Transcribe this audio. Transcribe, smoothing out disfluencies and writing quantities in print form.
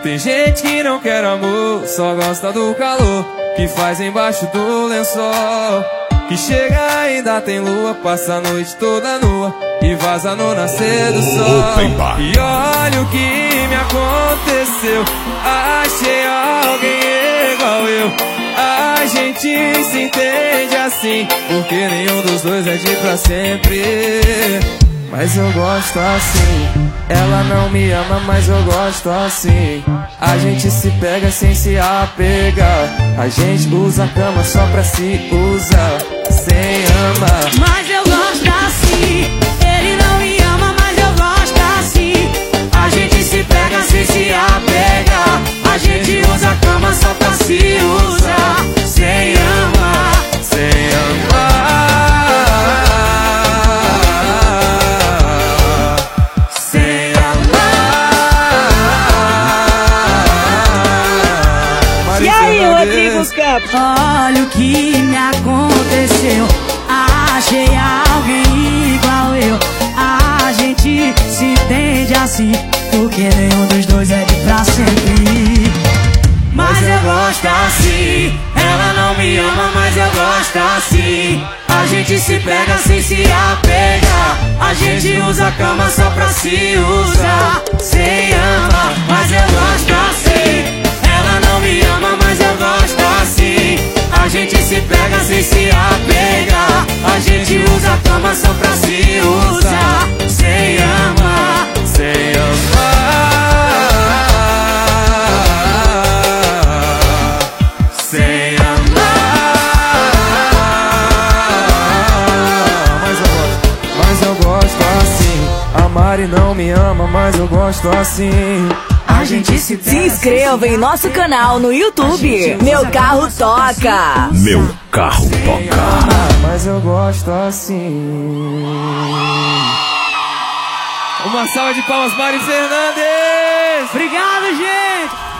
Tem gente que não quer amor, só gosta do calor que faz embaixo do lençol. Que chega ainda tem lua, passa a noite toda nua e vaza no nascer do sol. E olha o que me aconteceu, achei alguém igual eu. A gente se entende assim, porque nenhum dos dois é de pra sempre. Mas eu gosto assim, ela não me ama, mas eu gosto assim. A gente se pega sem se apegar, a gente usa a cama só pra se usar, sem amar. Mas eu gosto assim, ele não me ama, mas eu gosto assim. A gente se pega sem se apegar, a gente usa a cama só pra se usar, sem amar, sem amar. Olha o que me aconteceu, achei alguém igual eu. A gente se entende assim, porque nenhum dos dois é de pra sempre. Mas eu gosto assim, ela não me ama, mas eu gosto assim. A gente se pega sem se apegar, a gente usa a cama só pra se usar, sem amar. Mas eu gosto assim, ela não me ama, mas eu gosto assim. A gente se pega sem se apegar, a gente usa a cama só pra se usar, sem amar, sem amar, sem amar. Mas eu gosto assim. A Mari não me ama, mas eu gosto assim. A gente se inscreva em nosso canal no YouTube. Meu Carro Toca. Meu Carro Toca. Mas eu gosto assim. Uma salva de palmas, Mari Fernandes. Obrigado, gente.